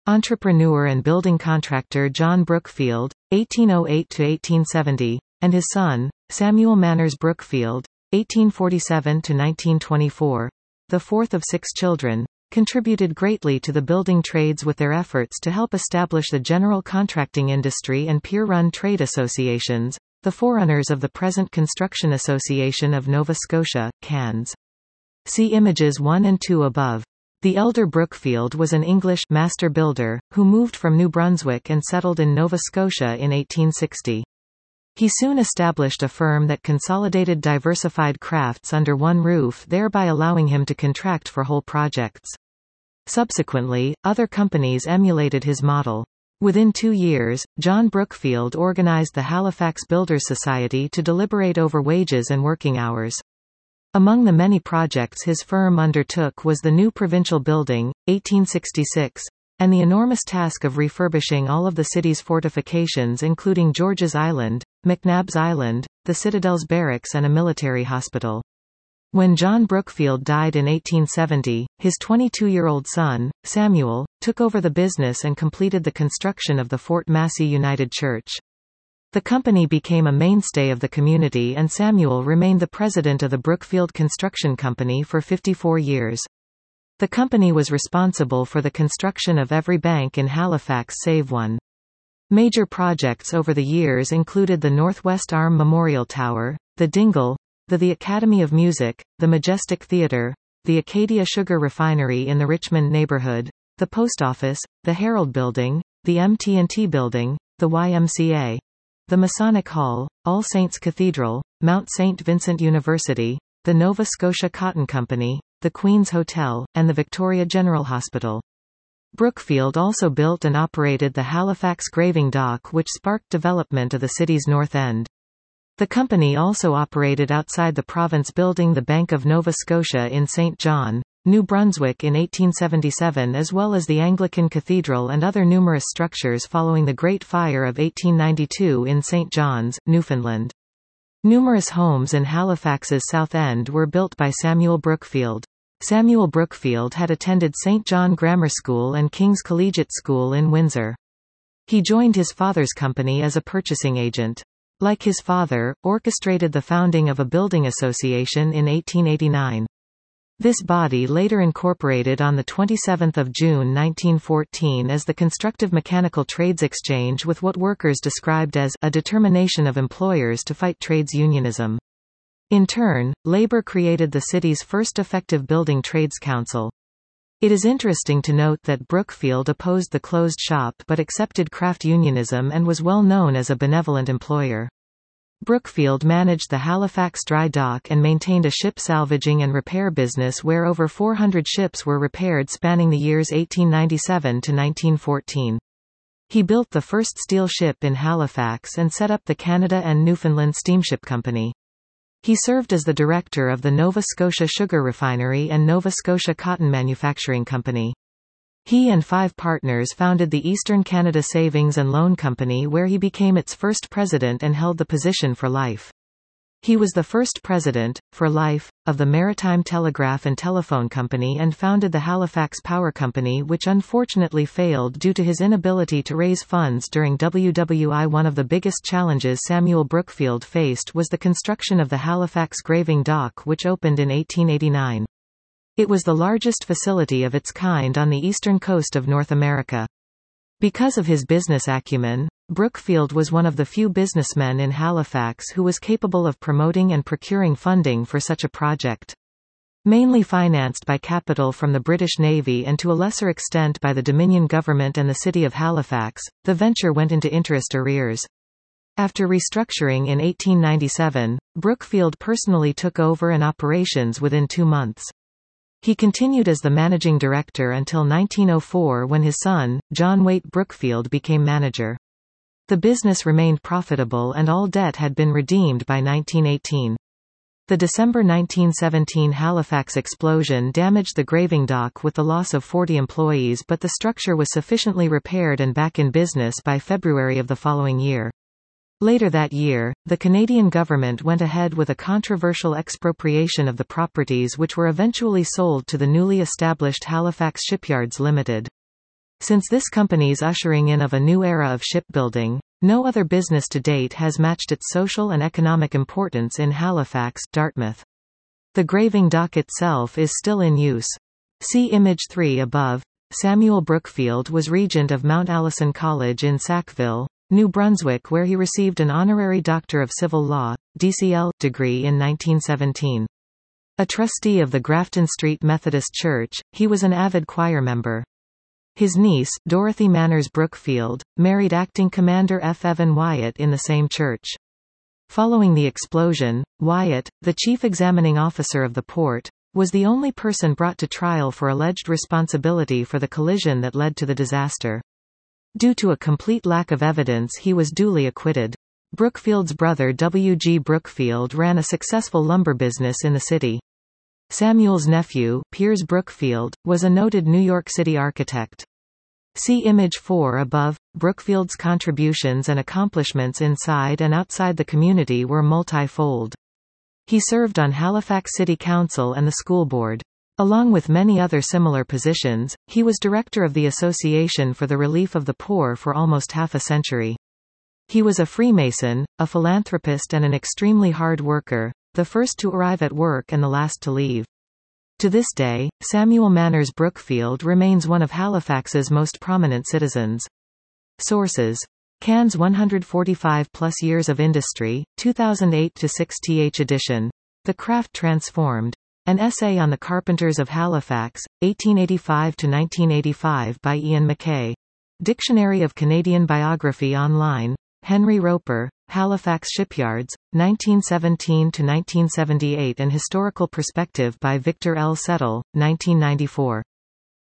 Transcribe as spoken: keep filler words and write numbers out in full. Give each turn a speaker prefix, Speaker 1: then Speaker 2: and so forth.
Speaker 1: entrepreneur and building contractor John Brookfield, eighteen oh eight to eighteen seventy, and his son, Samuel Manners Brookfield, eighteen forty-seven to nineteen twenty-four, the fourth of six children, contributed greatly to the building trades with their efforts to help establish the general contracting industry and peer-run trade associations, the forerunners of the present Construction Association of Nova Scotia, C A N S. See images one and two above. The elder Brookfield was an English master builder, who moved from New Brunswick and settled in Nova Scotia in eighteen sixty. He soon established a firm that consolidated diversified crafts under one roof, thereby allowing him to contract for whole projects. Subsequently, other companies emulated his model. Within two years, John Brookfield organized the Halifax Builders Society to deliberate over wages and working hours. Among the many projects his firm undertook was the new provincial building, eighteen sixty-six, and the enormous task of refurbishing all of the city's fortifications including George's Island, McNabb's Island, the Citadel's barracks and a military hospital. When John Brookfield died in eighteen seventy, his twenty-two-year-old son, Samuel, took over the business and completed the construction of the Fort Massey United Church. The company became a mainstay of the community and Samuel remained the president of the Brookfield Construction Company for fifty-four years. The company was responsible for the construction of every bank in Halifax save one. Major projects over the years included the Northwest Arm Memorial Tower, the Dingle, the The Academy of Music, the Majestic Theatre, the Acadia Sugar Refinery in the Richmond neighborhood, the Post Office, the Herald Building, the M T and T Building, the Y M C A, the Masonic Hall, All Saints Cathedral, Mount Saint Vincent University, the Nova Scotia Cotton Company, the Queen's Hotel, and the Victoria General Hospital. Brookfield also built and operated the Halifax Graving Dock, which sparked development of the city's North End. The company also operated outside the province, building the Bank of Nova Scotia in Saint John, New Brunswick in eighteen seventy-seven, as well as the Anglican Cathedral and other numerous structures following the Great Fire of eighteen ninety-two in Saint John's, Newfoundland. Numerous homes in Halifax's South End were built by Samuel Brookfield. Samuel Brookfield had attended Saint John Grammar School and King's Collegiate School in Windsor. He joined his father's company as a purchasing agent. Like his father, orchestrated the founding of a building association in eighteen eighty-nine. This body later incorporated on the twenty-seventh of June nineteen fourteen as the Constructive Mechanical Trades Exchange, with what workers described as a determination of employers to fight trades unionism. In turn, labor created the city's first effective building trades council. It is interesting to note that Brookfield opposed the closed shop but accepted craft unionism and was well known as a benevolent employer. Brookfield managed the Halifax Dry Dock and maintained a ship salvaging and repair business where over four hundred ships were repaired spanning the years eighteen ninety-seven to nineteen fourteen. He built the first steel ship in Halifax and set up the Canada and Newfoundland Steamship Company. He served as the director of the Nova Scotia Sugar Refinery and Nova Scotia Cotton Manufacturing Company. He and five partners founded the Eastern Canada Savings and Loan Company, where he became its first president and held the position for life. He was the first president, for life, of the Maritime Telegraph and Telephone Company and founded the Halifax Power Company, which unfortunately failed due to his inability to raise funds during W W I. One of the biggest challenges Samuel Brookfield faced was the construction of the Halifax Graving Dock, which opened in eighteen eighty-nine. It was the largest facility of its kind on the eastern coast of North America. Because of his business acumen, Brookfield was one of the few businessmen in Halifax who was capable of promoting and procuring funding for such a project. Mainly financed by capital from the British Navy and to a lesser extent by the Dominion government and the city of Halifax, the venture went into interest arrears. After restructuring in eighteen ninety-seven, Brookfield personally took over and operations within two months. He continued as the managing director until nineteen oh four, when his son, John Waite Brookfield, became manager. The business remained profitable and all debt had been redeemed by nineteen eighteen. The December nineteen seventeen Halifax explosion damaged the graving dock with the loss of forty employees, but the structure was sufficiently repaired and back in business by February of the following year. Later that year, the Canadian government went ahead with a controversial expropriation of the properties, which were eventually sold to the newly established Halifax Shipyards Limited. Since this company's ushering in of a new era of shipbuilding, no other business to date has matched its social and economic importance in Halifax, Dartmouth. The graving dock itself is still in use. See Image three above. Samuel Brookfield was regent of Mount Allison College in Sackville, New Brunswick, where he received an honorary Doctor of Civil Law, D C L, degree in nineteen seventeen. A trustee of the Grafton Street Methodist Church, he was an avid choir member. His niece, Dorothy Manners Brookfield, married acting Commander F. Evan Wyatt in the same church. Following the explosion, Wyatt, the chief examining officer of the port, was the only person brought to trial for alleged responsibility for the collision that led to the disaster. Due to a complete lack of evidence, he was duly acquitted. Brookfield's brother W. G. Brookfield ran a successful lumber business in the city. Samuel's nephew, Piers Brookfield, was a noted New York City architect. See Image four above. Brookfield's contributions and accomplishments inside and outside the community were multi-fold. He served on Halifax City Council and the school board. Along with many other similar positions, he was director of the Association for the Relief of the Poor for almost half a century. He was a Freemason, a philanthropist and an extremely hard worker, the first to arrive at work and the last to leave. To this day, Samuel Manners Brookfield remains one of Halifax's most prominent citizens. Sources: Cairns one hundred forty-five plus Years of Industry, two thousand eight to six th edition. The Craft Transformed. An Essay on the Carpenters of Halifax, eighteen eighty-five to nineteen eighty-five by Ian McKay. Dictionary of Canadian Biography online. Henry Roper, Halifax Shipyards, nineteen seventeen to nineteen seventy-eight. An Historical Perspective by Victor L. Settle, nineteen ninety-four.